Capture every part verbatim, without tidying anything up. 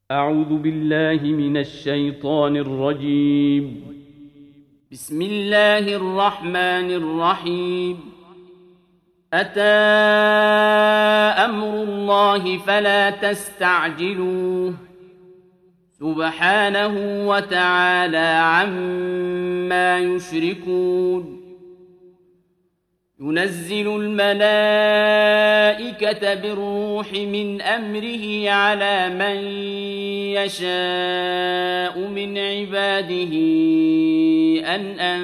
أعوذ بالله من الشيطان الرجيم. بسم الله الرحمن الرحيم. أتى أمر الله فلا تستعجلوه سبحانه وتعالى عما يشركون. ينزل الملائكة بالروح من أمره على من يشاء من عباده أن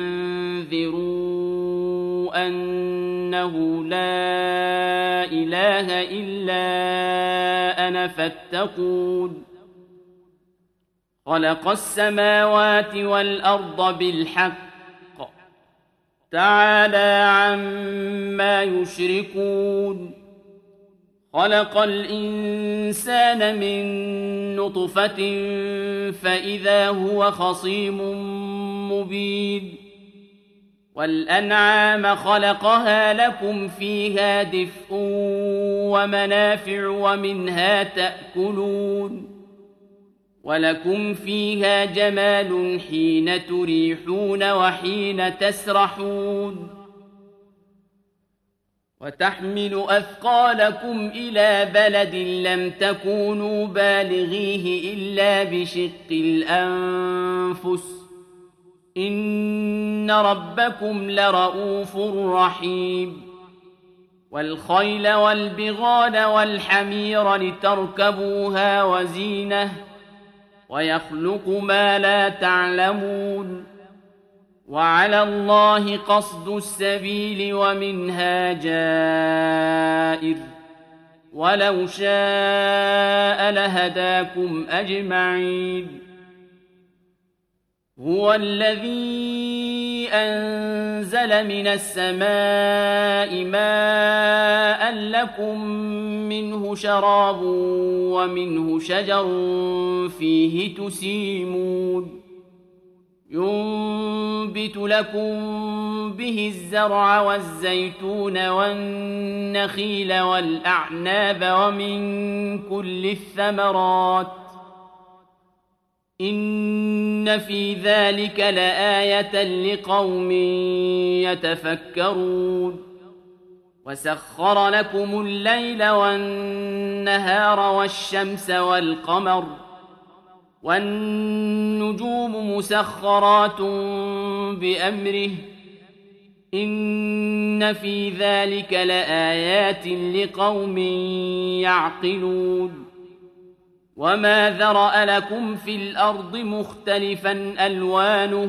أنذروا أنه لا إله إلا أنا فاتقون. خلق السماوات والأرض بالحق تعالى عما يشركون. خلق الإنسان من نطفة فإذا هو خصيم مبين. والأنعام خلقها لكم فيها دفء ومنافع ومنها تأكلون. ولكم فيها جمال حين تريحون وحين تسرحون. وتحمل أثقالكم إلى بلد لم تكونوا بالغيه إلا بشق الأنفس إن ربكم لرؤوف رحيم. والخيل والبغال والحمير لتركبوها وزينة ويخلق ما لا تعلمون. وعلى الله قصد السبيل ومنها جائر ولو شاء لهداكم أجمعين. هو الذي أنزل من السماء ماء لكم منه شراب ومنه شجر فيه تسيمون. ينبت لكم به الزرع والزيتون والنخيل والأعناب ومن كل الثمرات إن في ذلك لآية لقوم يتفكرون. وسخر لكم الليل والنهار والشمس والقمر والنجوم مسخرات بأمره إن في ذلك لآيات لقوم يعقلون. وما ذرأ لكم في الأرض مختلفا ألوانه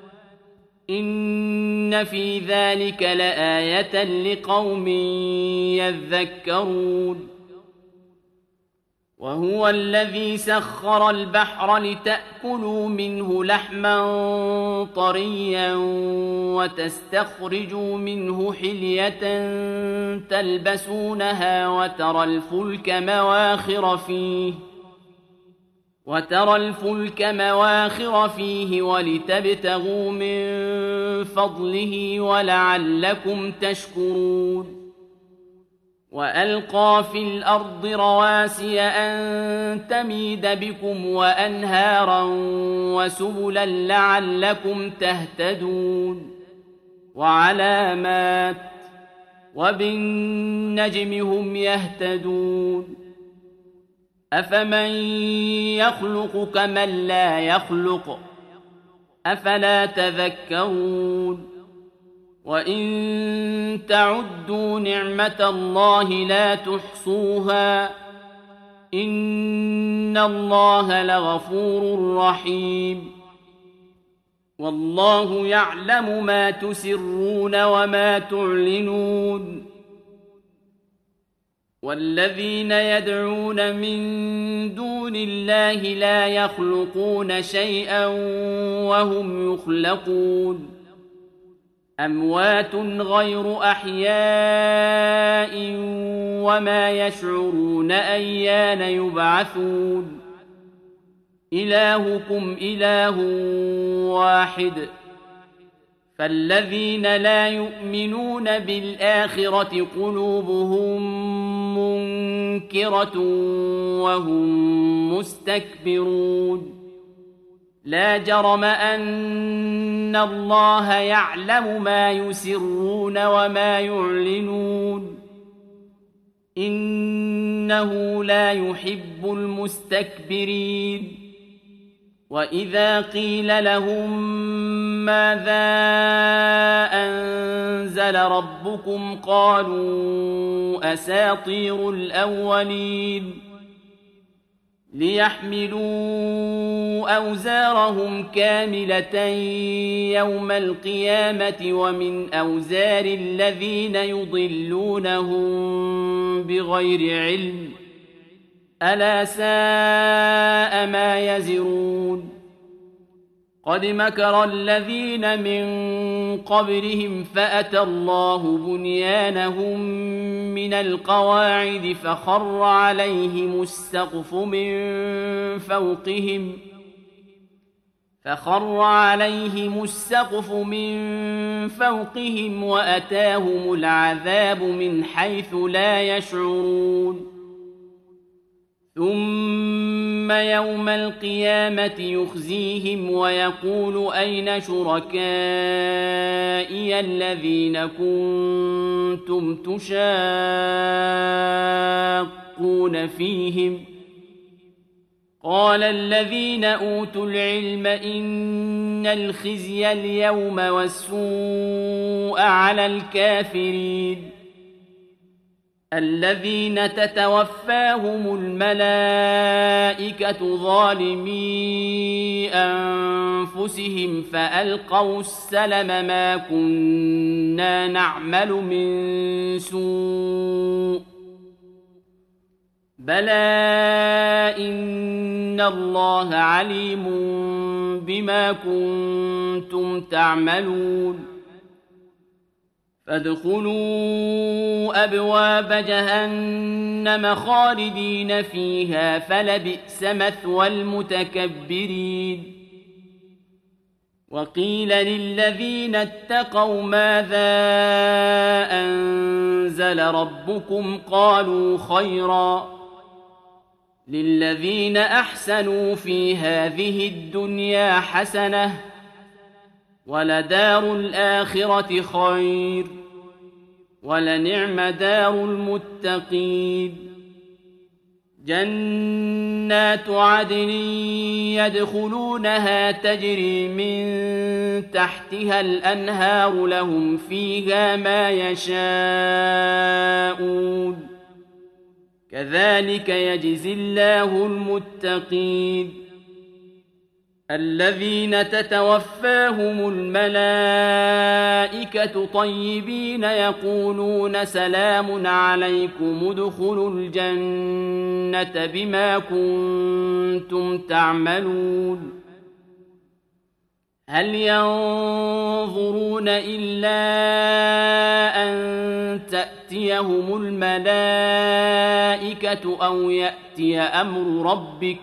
إن في ذلك لآية لقوم يذكرون. وهو الذي سخر البحر لتأكلوا منه لحما طريا وتستخرجوا منه حلية تلبسونها وترى الفلك مواخر فيه وترى الفلك مواخر فيه ولتبتغوا من فضله ولعلكم تشكرون. وألقى في الأرض رواسي أن تميد بكم وأنهارا وسبلا لعلكم تهتدون. وعلامات وبالنجم هم يهتدون. أفمن يخلق كمن لا يخلق أفلا تذكرون. وإن تعدوا نعمة الله لا تحصوها إن الله لغفور رحيم. والله يعلم ما تسرون وما تعلنون. والذين يدعون من دون الله لا يخلقون شيئا وهم يخلقون. أموات غير أحياء وما يشعرون أيان يبعثون. إلهكم إله واحد فالذين لا يؤمنون بالآخرة قلوبهم منكرة وهم مستكبرون لا جرم أن الله يعلم ما يسرون وما يعلنون إنه لا يحب المستكبرين وإذا قيل لهم ماذا أنزل ربكم قالوا أساطير الأولين ليحملوا أوزارهم كاملة يوم القيامة ومن أوزار الذين يضلونهم بغير علم ألا ساء ما يزرون قد مكر الذين من قبلهم فأتى الله بنيانهم من القواعد فخر عليهم السقف من فوقهم فخر عليهم السقف من فوقهم وأتاهم العذاب من حيث لا يشعرون ثم يوم القيامة يخزيهم ويقول أين شركائي الذين كنتم تشاقون فيهم قال الذين أوتوا العلم إن الخزي اليوم والسوء على الكافرين الذين تتوفاهم الملائكة ظالمي أنفسهم فألقوا السلم ما كنا نعمل من سوء بلى إن الله عليم بما كنتم تعملون فادخلوا أبواب جهنم خالدين فيها فلبئس مثوى المتكبرين وقيل للذين اتقوا ماذا أنزل ربكم قالوا خيرا للذين أحسنوا في هذه الدنيا حسنة ولدار الآخرة خير ولنعم دار المتقين جنات عدن يدخلونها تجري من تحتها الأنهار لهم فيها ما يشاءون كذلك يجزي الله المتقين الذين تتوفاهم الملائكة طيبين يقولون سلام عليكم ادخلوا الجنة بما كنتم تعملون هل ينظرون إلا أن تأتيهم الملائكة أو يأتي أمر ربك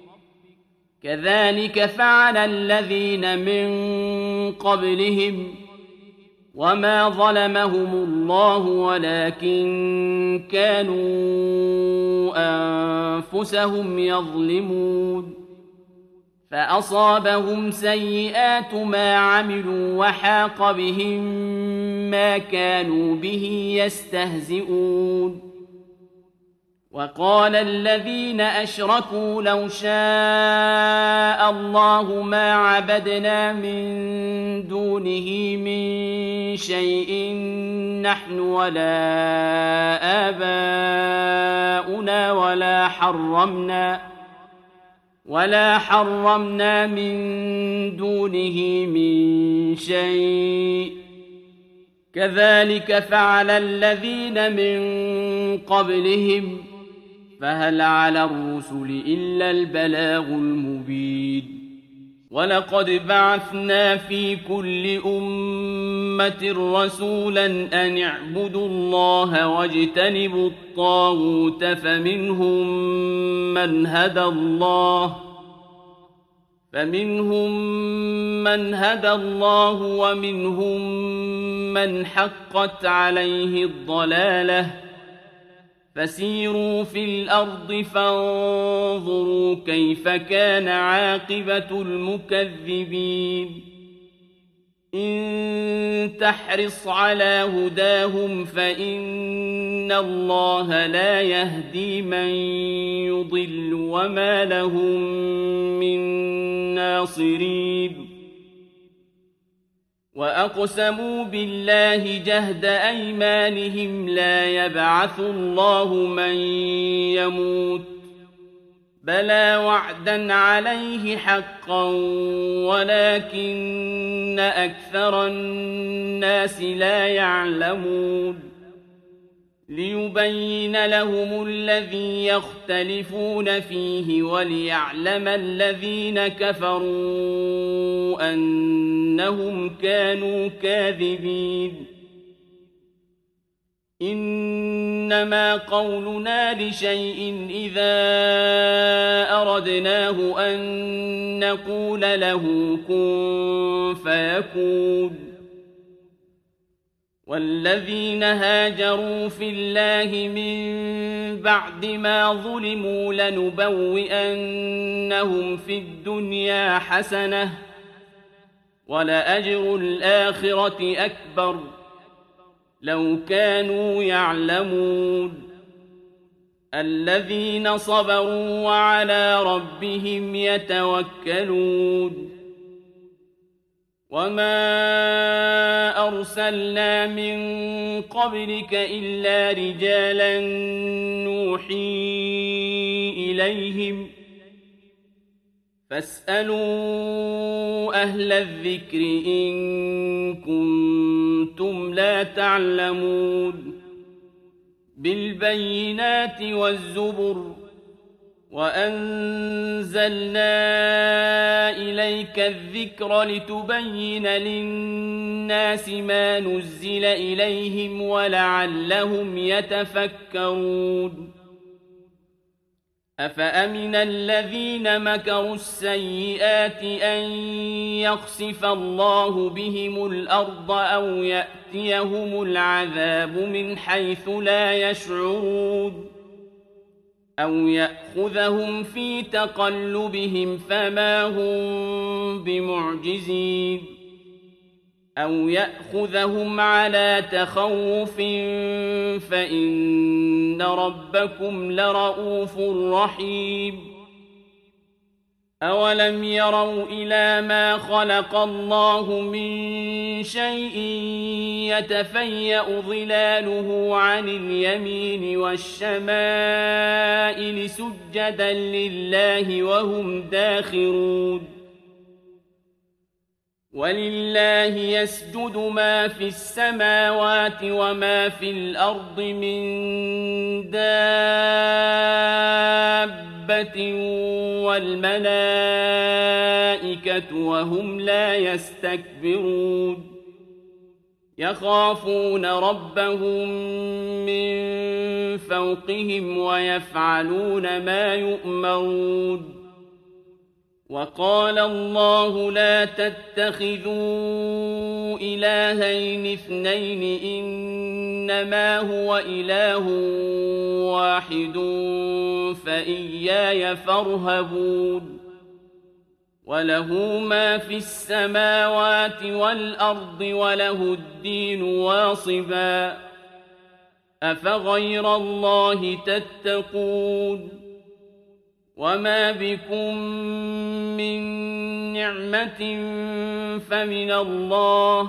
كذلك فعل الذين من قبلهم وما ظلمهم الله ولكن كانوا أنفسهم يظلمون فأصابهم سيئات ما عملوا وحاق بهم ما كانوا به يستهزئون وقال الذين أشركوا لو شاء الله ما عبدنا من دونه من شيء نحن ولا آباؤنا ولا حرمنا ولا حرمنا من دونه من شيء كذلك فعل الذين من قبلهم فهل على الرسل إلا البلاغ المبين ولقد بعثنا في كل أمة رسولا أن اعبدوا الله واجتنبوا الطاغوت فمنهم من هدى الله فمنهم من هدى الله ومنهم من حقت عليه الضلالة فسيروا في الأرض فانظروا كيف كان عاقبة المكذبين إن تحرص على هداهم فإن الله لا يهدي من يضل وما لهم من ناصرين وأقسموا بالله جهد أيمانهم لا يبعث الله من يموت بلى وعدا عليه حقا ولكن أكثر الناس لا يعلمون ليبين لهم الذي يختلفون فيه وليعلم الذين كفروا أنهم كانوا كاذبين إنما قولنا لشيء إذا أردناه أن نقول له كن فيكون والذين هاجروا في الله من بعد ما ظلموا لنبوئنهم في الدنيا حسنة ولأجر الآخرة أكبر لو كانوا يعلمون الذين صبروا وعلى ربهم يتوكلون وما أرسلنا من قبلك إلا رجالا نوحي إليهم فاسألوا أهل الذكر إن كنتم لا تعلمون بالبينات والزبر وأنزلنا إليك الذكر لتبين للناس ما نزل إليهم ولعلهم يتفكرون أفأمن الذين مكروا السيئات أن يخسف الله بهم الأرض أو يأتيهم العذاب من حيث لا يشعرون أو يأخذهم في تقلبهم فما هم بمعجزين أو يأخذهم على تخوف فإن ربكم لرؤوف رحيم أولم يروا إلى ما خلق الله من شيء يتفيأ ظلاله عن اليمين والشمائل سجدا لله وهم داخرون ولله يسجد ما في السماوات وما في الأرض من دابة والملائكة وهم لا يستكبرون يخافون ربهم من فوقهم ويفعلون ما يؤمرون وقال الله لا تتخذوا إلهين اثنين إنما هو إله واحد فإياي فارهبون وله ما في السماوات والأرض وله الدين واصبا أفغير الله تتقون وما بكم من نعمة فمن الله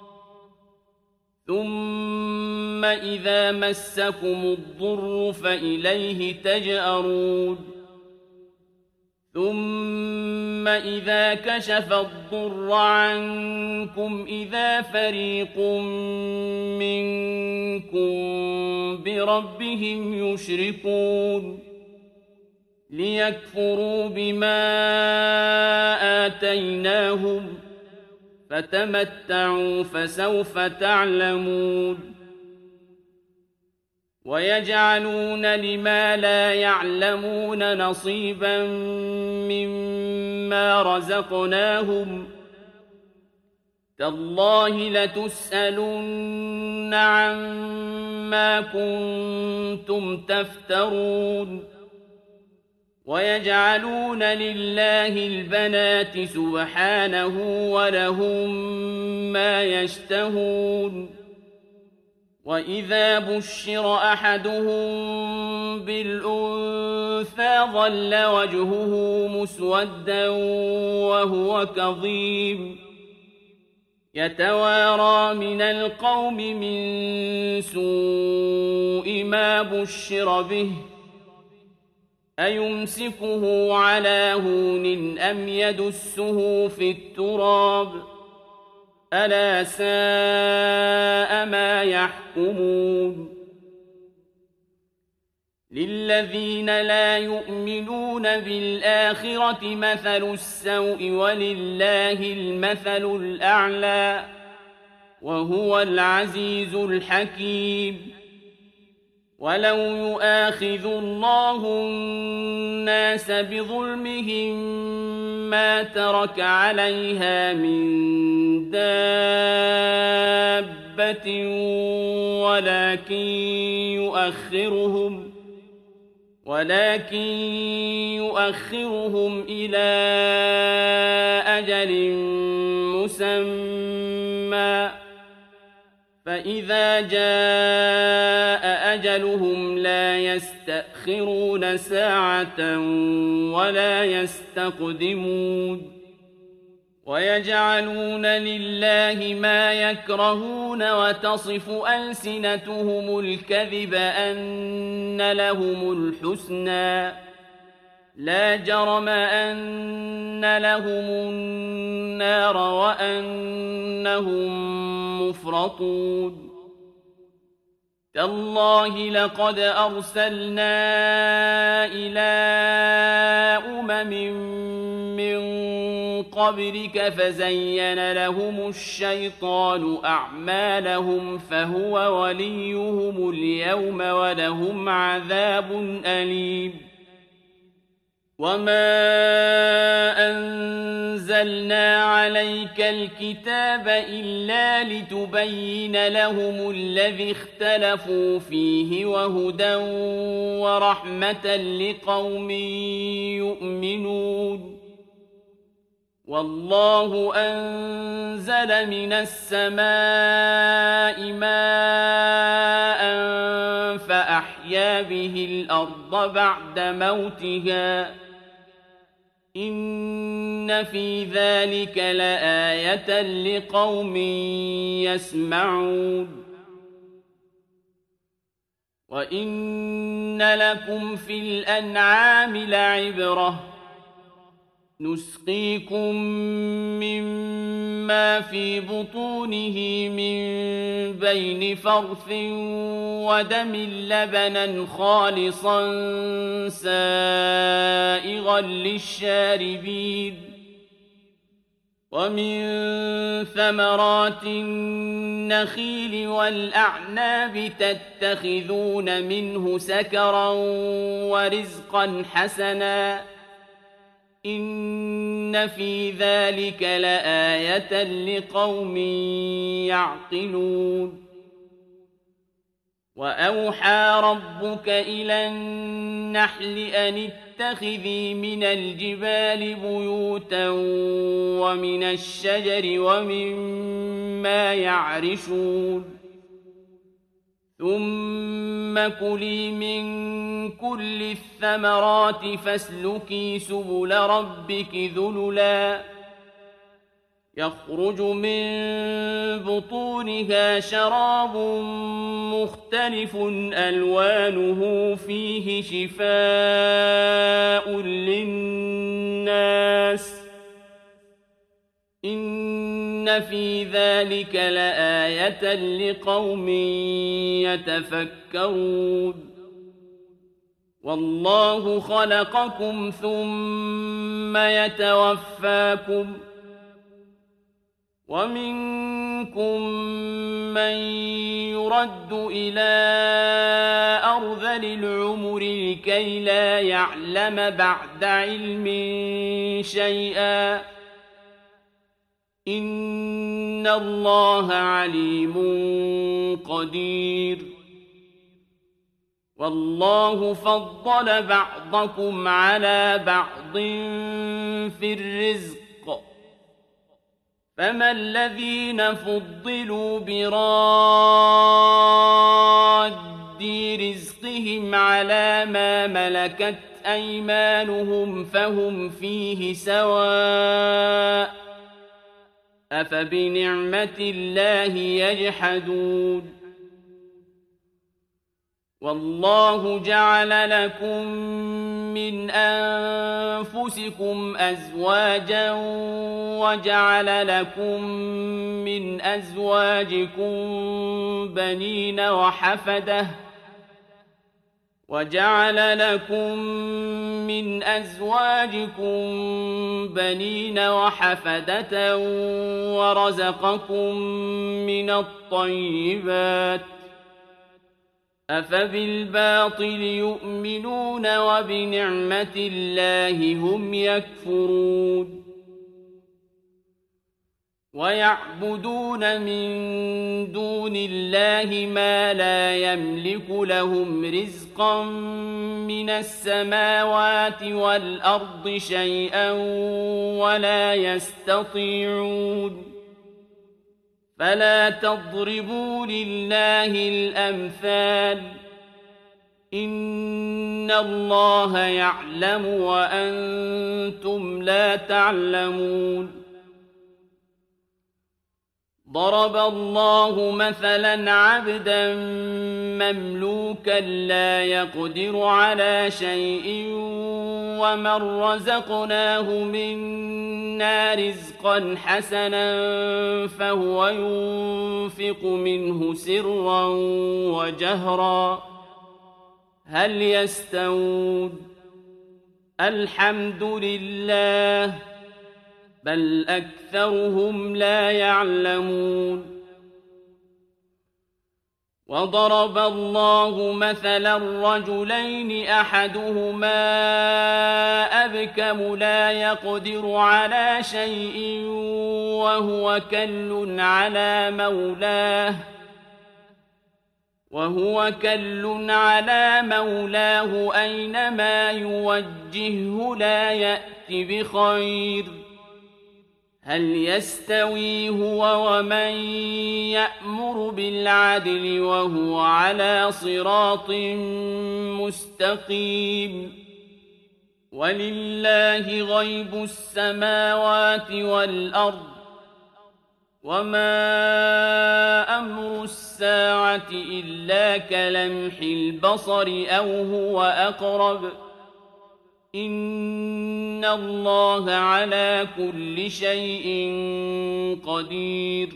ثم إذا مسكم الضر فإليه تجأرون ثم إذا كشف الضر عنكم إذا فريق منكم بربهم يشركون ليكفروا بما آتيناهم فتمتعوا فسوف تعلمون ويجعلون لما لا يعلمون نصيبا مما رزقناهم تالله لتسألن عما كنتم تفترون ويجعلون لله البنات سبحانه ولهم ما يشتهون وإذا بشر أحدهم بالأنثى ظل وجهه مسودا وهو كظيم يتوارى من القوم من سوء ما بشر به أيمسكه على هون أم يدسه في التراب ألا ساء ما يحكمون للذين لا يؤمنون بالآخرة مثل السوء ولله المثل الأعلى وهو العزيز الحكيم ولو يؤاخذ الله الناس بظلمهم ما ترك عليها من دابة ولكن يؤخرهم ولكن يؤخرهم إلى أجل مسمى فإذا جاء أجلهم لا يستأخرون ساعة ولا يستقدمون ويجعلون لله ما يكرهون وتصف ألسنتهم الكذب أن لهم الحسنى لا جرم أن لهم النار وأنهم مفرطون تالله لقد أرسلنا إلى أمم من قبلك فزين لهم الشيطان أعمالهم فهو وليهم اليوم ولهم عذاب أليم وما أنزلنا عليك الكتاب إلا لتبين لهم الذي اختلفوا فيه وهدى ورحمة لقوم يؤمنون والله أنزل من السماء ماء فأحيا به الأرض بعد موتها إن في ذلك لآية لقوم يسمعون وإن لكم في الأنعام لعبرة نسقيكم مما في بطونه من بين فرث ودم لبنا خالصا سائغا للشاربين ومن ثمرات النخيل والأعناب تتخذون منه سكرا ورزقا حسنا إن في ذلك لآية لقوم يعقلون وأوحى ربك إلى النحل أن اتخذي من الجبال بيوتا ومن الشجر ومما يعرشون ثم كلي من كل الثمرات فاسلكي سبل ربك ذللا يخرج من بطونها شراب مختلف ألوانه فيه شفاء للناس إن في ذلك لآية لقوم يتفكرون والله خلقكم ثم يتوفاكم ومنكم من يرد إلى أرذل العمر لكي لا يعلم بعد علم شيئا إن الله عليم قدير والله فضل بعضكم على بعض في الرزق فما الذين فضلوا براد رزقهم على ما ملكت أيمانهم فهم فيه سواء أفبنعمة الله يجحدون والله جعل لكم من أنفسكم أزواجا وجعل لكم من أزواجكم بنين وحفدة وجعل لكم من أزواجكم بنين وحفدة ورزقكم من الطيبات أفبالباطل يؤمنون وبنعمة الله هم يكفرون ويعبدون من دون الله ما لا يملك لهم رزقا من السماوات والأرض شيئا ولا يستطيعون فلا تضربوا لله الأمثال إن الله يعلم وأنتم لا تعلمون ضرب الله مثلا عبدا مملوكا لا يقدر على شيء ومن رزقناه منا رزقا حسنا فهو ينفق منه سرا وجهرا هل يستوون الحمد لله بل أكثرهم لا يعلمون وضرب الله مثلا رجلين أحدهما أبكم لا يقدر على شيء وهو كل على مولاه وهو كل على مولاه أينما يوجهه لا يأت بخير هل يستوي هو ومن يأمر بالعدل وهو على صراط مستقيم ولله غيب السماوات والأرض وما أمر الساعة إلا كلمح البصر أو هو أقرب إن الله على كل شيء قدير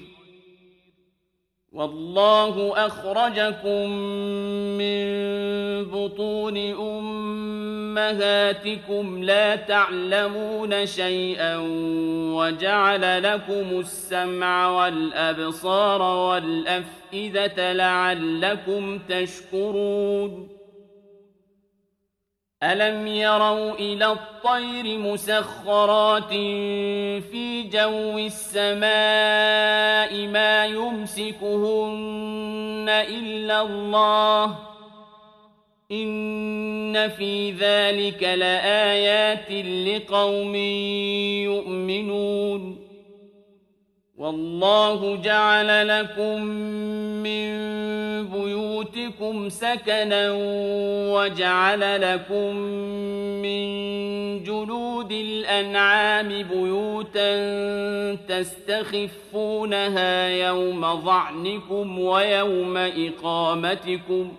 والله أخرجكم من بطون أمهاتكم لا تعلمون شيئا وجعل لكم السمع والأبصار والأفئدة لعلكم تشكرون ألم يروا إلى الطير مسخرات في جو السماء ما يمسكهن إلا الله إن في ذلك لآيات لقوم يؤمنون والله جعل لكم من بيوتكم سكنا وجعل لكم من جلود الأنعام بيوتا تستخفونها يوم ظعنكم ويوم إقامتكم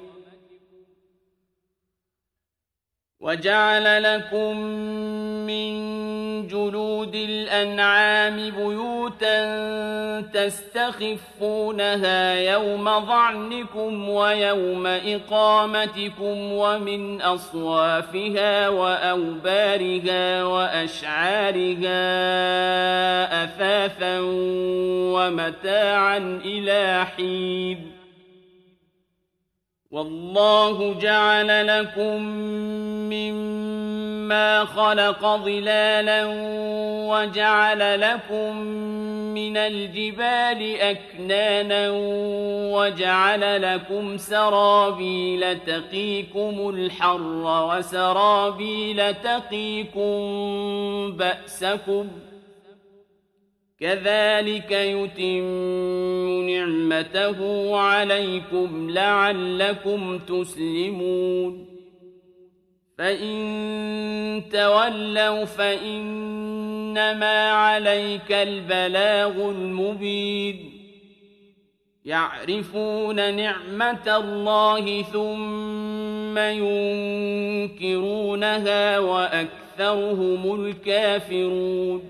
وجعل لكم من جلود جلود الأنعام بيوتا تستخفونها يوم ظعنكم ويوم إقامتكم ومن أصوافها وأوبارها وأشعارها أثاثا ومتاعا إلى حين والله جعل لكم مما خلق ظلالا وجعل لكم من الجبال أكنانا وجعل لكم سرابيل تقيكم الحر وسرابيل تقيكم بأسكم كذلك يتم نعمته عليكم لعلكم تسلمون فإن تولوا فإنما عليك البلاغ المبين يعرفون نعمة الله ثم ينكرونها وأكثرهم الكافرون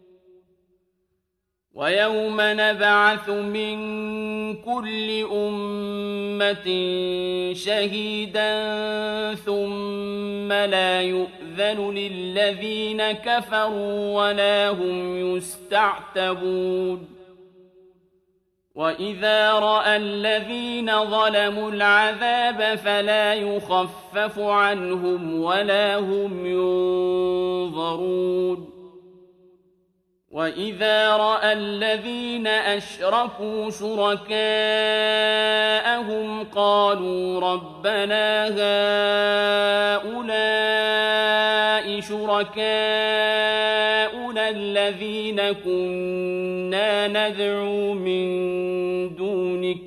ويوم نبعث من كل أمة شهيدا ثم لا يؤذن للذين كفروا ولا هم يستعتبون وإذا رأى الذين ظلموا العذاب فلا يخفف عنهم ولا هم ينظرون وإذا رأى الذين أشركوا شركاءهم قالوا ربنا هؤلاء شركاؤنا الذين كنا ندعو من دونك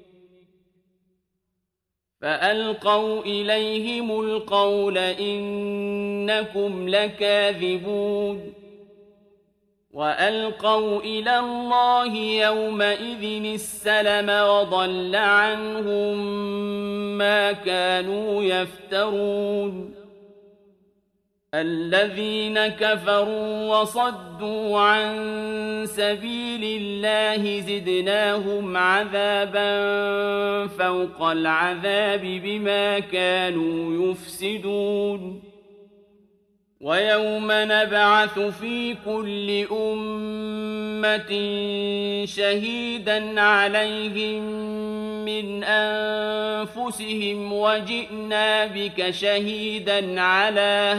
فألقوا إليهم القول إنكم لكاذبون وألقوا إلى الله يومئذ السلم وضل عنهم ما كانوا يفترون الذين كفروا وصدوا عن سبيل الله زدناهم عذابا فوق العذاب بما كانوا يفسدون ويوم نبعث في كل أمة شهيدا عليهم من أنفسهم وجئنا بك شهيدا على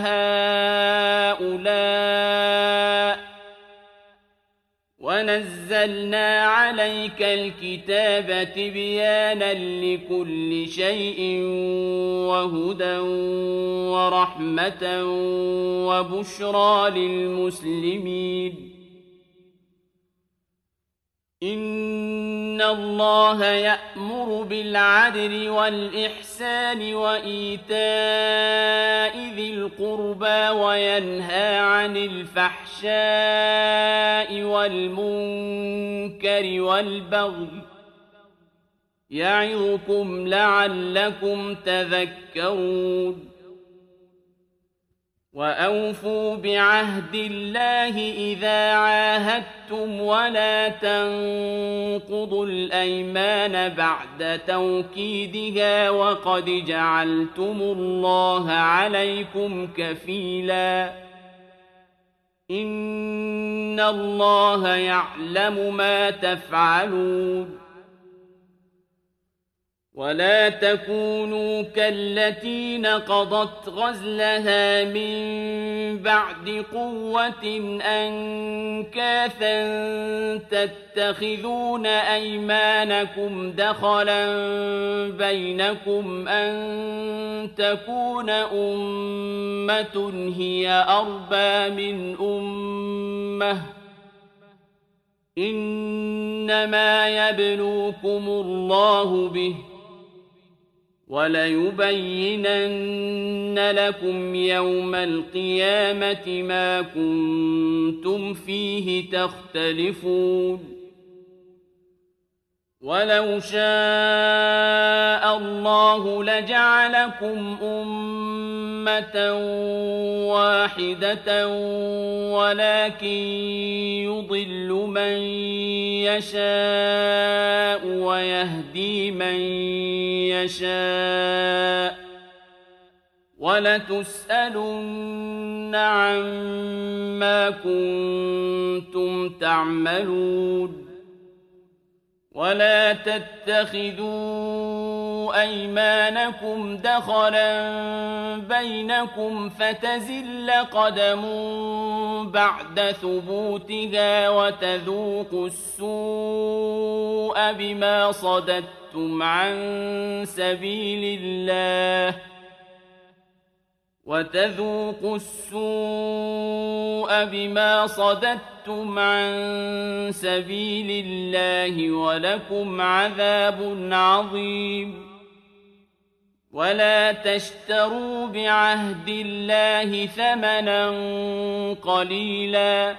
هؤلاء ونزلنا عليك الكتاب تبيانا لكل شيء وهدى ورحمة وبشرى للمسلمين إن الله يأمر بالعدل والإحسان وإيتاء ذي القربى وينهى عن الفحشاء والمنكر والبغي يعظكم لعلكم تذكرون وأوفوا بعهد الله إذا عاهدتم ولا تنقضوا الأيمان بعد توكيدها وقد جعلتم الله عليكم كفيلا إن الله يعلم ما تفعلون ولا تكونوا كالتي نقضت غزلها من بعد قوة أنكاثا تتخذون أيمانكم دخلا بينكم أن تكون أمة هي أربى من أمة إنما يبلوكم الله به وليبينن لكم يوم القيامة ما كنتم فيه تختلفون ولو شاء الله لجعلكم أمة واحدة ولكن يضل من يشاء ويهدي من يشاء ولتسألن عما كنتم تعملون ولا تتخذوا أيمانكم دخلا بينكم فتزل قدم بعد ثبوتها وتذوقوا السوء بما صددتم عن سبيل الله وتذوقوا السوء بما صددتم عن سبيل الله ولكم عذاب عظيم ولا تشتروا بعهد الله ثمنا قليلا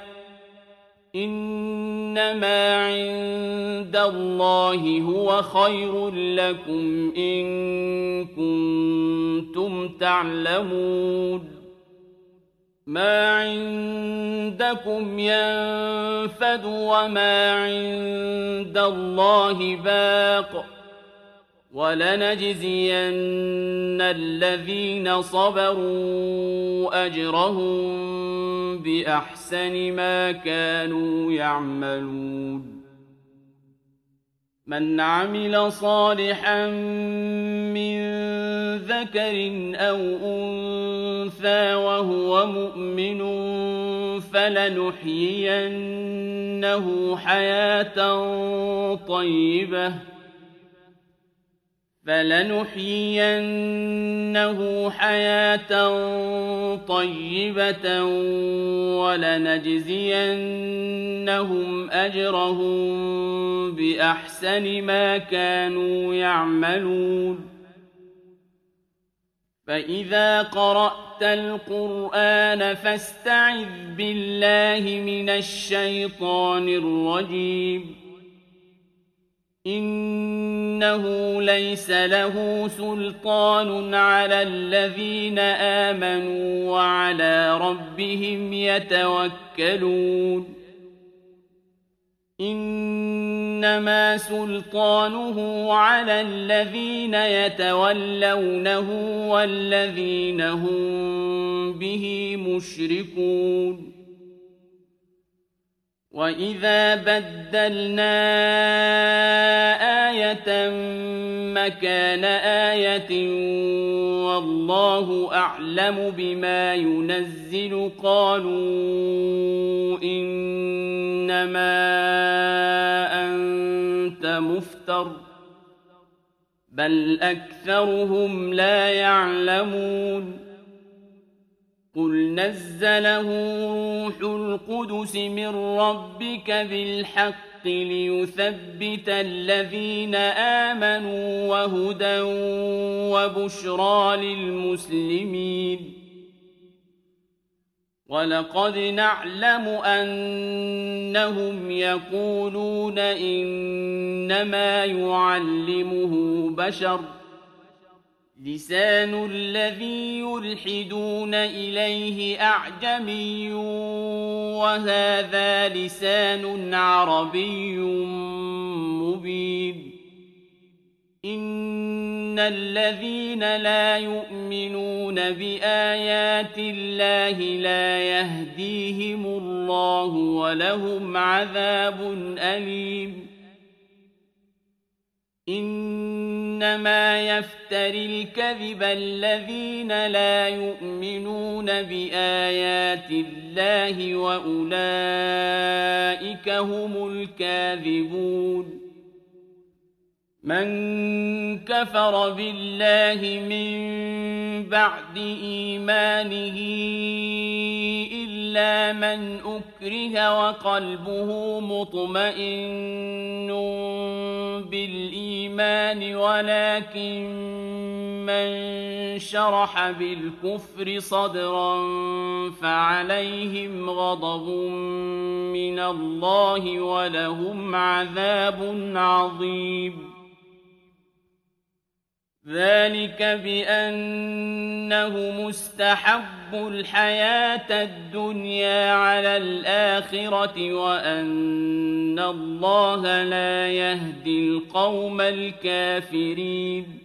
إنما عند الله هو خير لكم إن كنتم تعلمون ما عندكم ينفد وما عند الله باق ولنجزين الذين صبروا أجرهم بأحسن ما كانوا يعملون من عمل صالحا من ذكر أو أنثى وهو مؤمن فلنحيينه حياة طيبة فلنحيينه حياة طيبة ولنجزينهم أجرهم بأحسن ما كانوا يعملون فإذا قرأت القرآن فاستعذ بالله من الشيطان الرجيم إنه ليس له سلطان على الذين آمنوا وعلى ربهم يتوكلون إنما سلطانه على الذين يتولونه والذين هم به مشركون وإذا بدلنا آية مكان آية والله أعلم بما ينزل قالوا إنما أنت مفتر بل أكثرهم لا يعلمون قل نزله روح القدس من ربك بالحق ليثبت الذين آمنوا وهدى وبشرى للمسلمين ولقد نعلم أنهم يقولون إنما يعلمه بشر لسان الذي يلحدون إليه أعجمي وهذا لسان عربي مبين إن الذين لا يؤمنون بآيات الله لا يهديهم الله ولهم عذاب أليم إنما يفتري الكذب الذين لا يؤمنون بآيات الله وأولئك هم الكاذبون من كفر بالله من بعد إيمانه إلا من أكره وقلبه مطمئن بالإيمان ولكن من شرح بالكفر صدرا فعليهم غضب من الله ولهم عذاب عظيم ذلك بأنه مستحب الحياة الدنيا على الآخرة وأن الله لا يهدي القوم الكافرين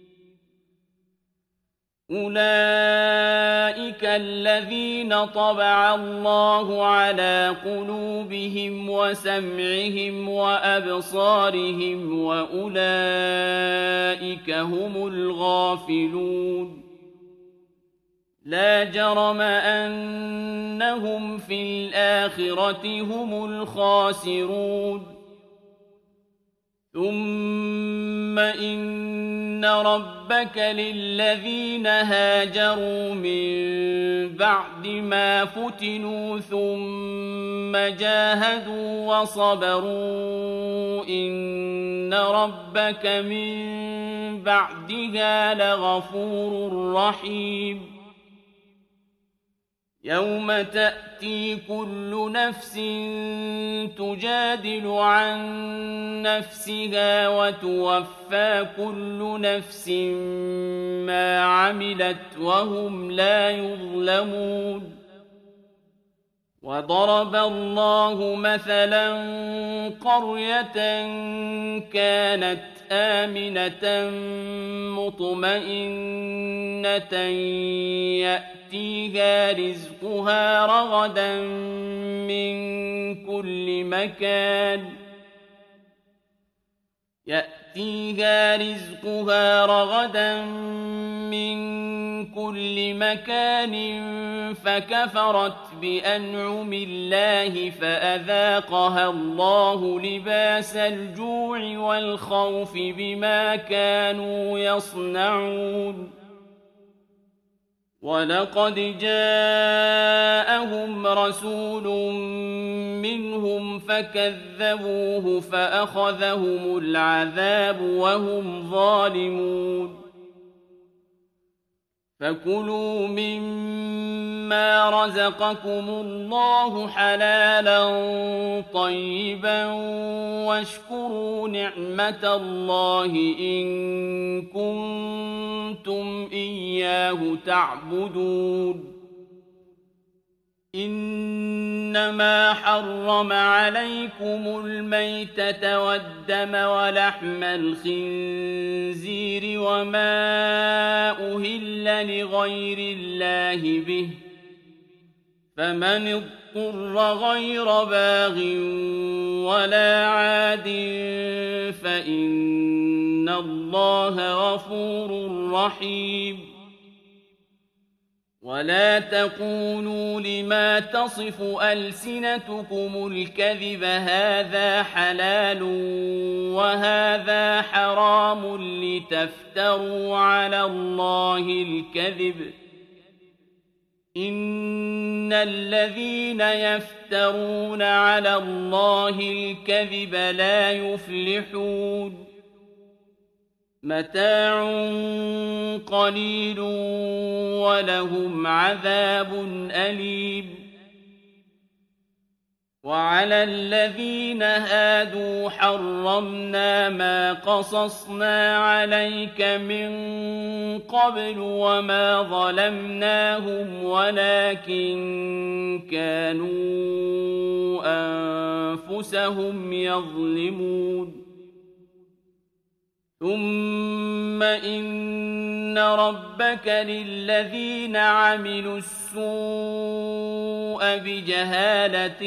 أولئك الذين طبع الله على قلوبهم وسمعهم وأبصارهم وأولئك هم الغافلون لا جرم أنهم في الآخرة هم الخاسرون ثم إن ربك للذين هاجروا من بعد ما فتنوا ثم جاهدوا وصبروا إن ربك من بعدها لغفور رحيم يوم تأتي كل نفس تجادل عن نفسها وتوفى كل نفس ما عملت وهم لا يظلمون وضرب الله مثلا قرية كانت آمنة مطمئنة يأتيها رزقها رغدا من كل مكان يأتيها رزقها رغدا من كل مكان فكفرت بأنعم الله فأذاقها الله لباس الجوع والخوف بما كانوا يصنعون ولقد جاءهم رسول منهم فكذبوه فأخذهم العذاب وهم ظالمون فكلوا مما رزقكم الله حلالا طيبا واشكروا نعمة الله إن كنتم إياه تعبدون إنما حرم عليكم الميتة والدم ولحم الخنزير وما أهل لغير الله به فمن اضطر غير باغ ولا عاد فإن الله غفور رحيم ولا تقولوا لما تصف ألسنتكم الكذب هذا حلال وهذا حرام لتفتروا على الله الكذب إن الذين يفترون على الله الكذب لا يفلحون متاع قليل ولهم عذاب أليم وعلى الذين هادوا حرمنا ما قصصنا عليك من قبل وما ظلمناهم ولكن كانوا أنفسهم يظلمون ثم إن ربك للذين عملوا السوء بجهالة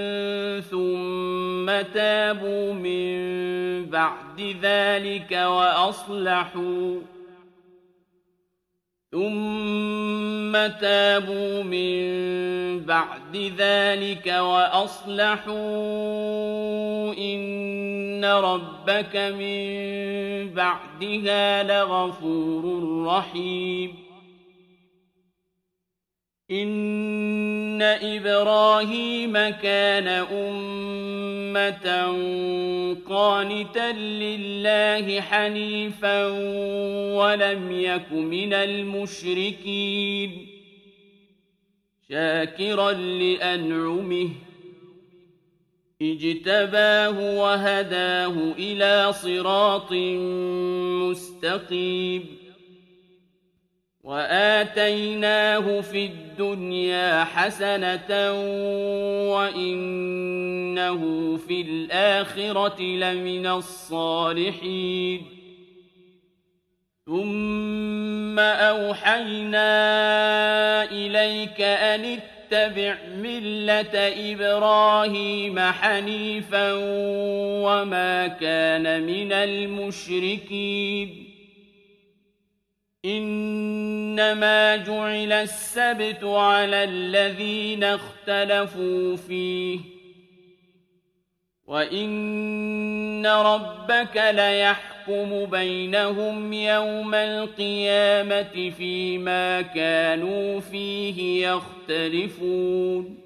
ثم تابوا من بعد ذلك وأصلحوا ثم تابوا من بعد ذلك وأصلحوا إن ربك من بعدها لغفور رحيم إن إبراهيم كان أمة قانتا لله حنيفا ولم يك من المشركين شاكرا لأنعمه اجتباه وهداه إلى صراط مستقيم وآتيناه في الدنيا حسنة وإنه في الآخرة لمن الصالحين ثم أوحينا إليك أن اتبع ملة إبراهيم حنيفا وما كان من المشركين إنما جعل السبت على الذين اختلفوا فيه وإن ربك ليحكم بينهم يوم القيامة فيما كانوا فيه يختلفون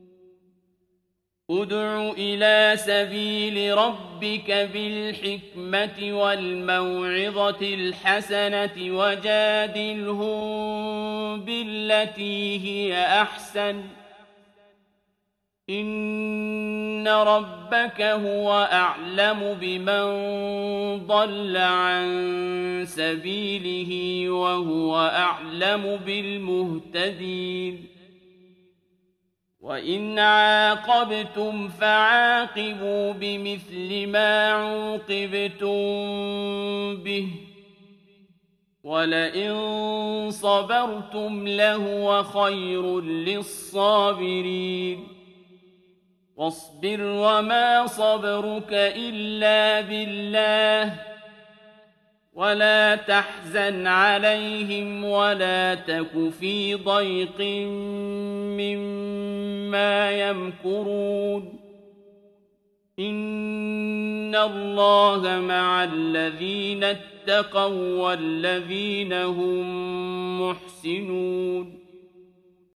ادع إلى سبيل ربك بالحكمة والموعظة الحسنة وجادلهم بالتي هي أحسن إن ربك هو أعلم بمن ضل عن سبيله وهو أعلم بالمهتدين وإن عاقبتم فعاقبوا بمثل ما عوقبتم به ولئن صبرتم لهو خير للصابرين واصبر وما صبرك إلا بالله ولا تحزن عليهم ولا تك في ضيق مما يمكرون إن الله مع الذين اتقوا والذين هم محسنون